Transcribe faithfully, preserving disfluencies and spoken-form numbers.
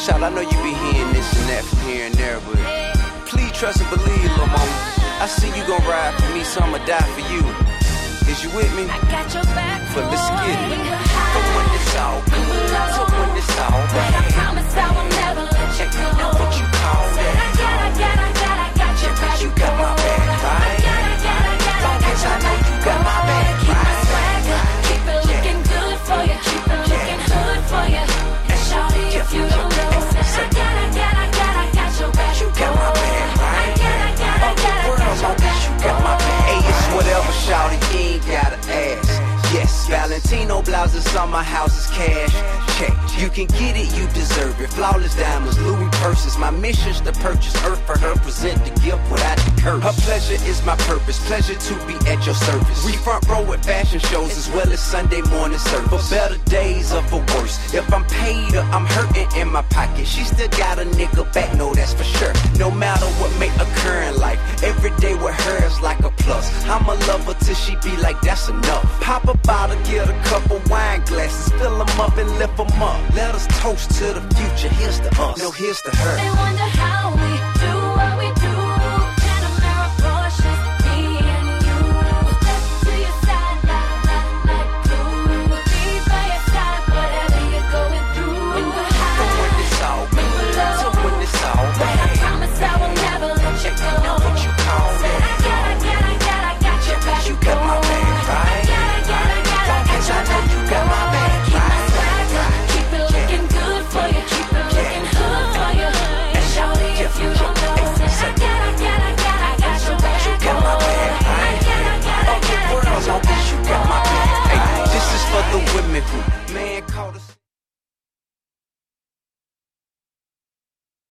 Shout, I know you be hearing this and that from here and there, but please trust and believe, little mama. I see you gon' ride for me, so I'ma die for you. Is you with me? I got your back, but let's get it. When you're From when it's all good to when it's all but I bad. promise I will never let you go. Now what you call Said I that? got, I got, I got, I got your back. You got my back, right? I got, I got, I got, I got Yes, I your know back. you got my back, Keep my right? swagger, keep it looking good for you, keep it looking good for you. And shawty, if you don't know, said I got, I got, I got, I got your back. You got my back, right? I got, I got, I got, I got your back. You got my back. Hey, it's whatever, shawty, you ain't gotta ask. Yes, Valentino blouses on my house is cash. Check, you can get it, you deserve it. Flawless diamonds, Louis purses. My mission's to purchase earth for her, present the gift without the curse. Her pleasure is my purpose, pleasure to be at your service. We front row at fashion shows as well as Sunday morning service. For better days or for worse, if I'm paid or I'm hurting in my pocket, she still got a nigga back, no that's for sure. No matter what may occur in life, every day with her is like a plus. I'ma love her till she be like, that's enough. Pop a bottle, get a couple wine glasses, fill them up and lift them up. Let us toast to the future, here's to us, no here's to her. They wonder how we do what we do. Panamera Porsches, me and you. Step to your side like, like, like glue. Be by your side, whatever you're going through. When we're high, From when it's all when we're good low, to when it's all but I bad. promise I will never let you go. Now what you call Said I that? got, I got, I got, I got your back. You got my back, right? I got, I got, I got, I got Yes, I your know back. you got my back, Keep my right? swagger, keep it looking good for you, keep it looking hood for you. And shawty, if you don't know, said I got, I got, I got, I got your back. You got my back, right? I got, I got, I got, I got As long your as you got my back. back. Hey, this is for the women who man called us.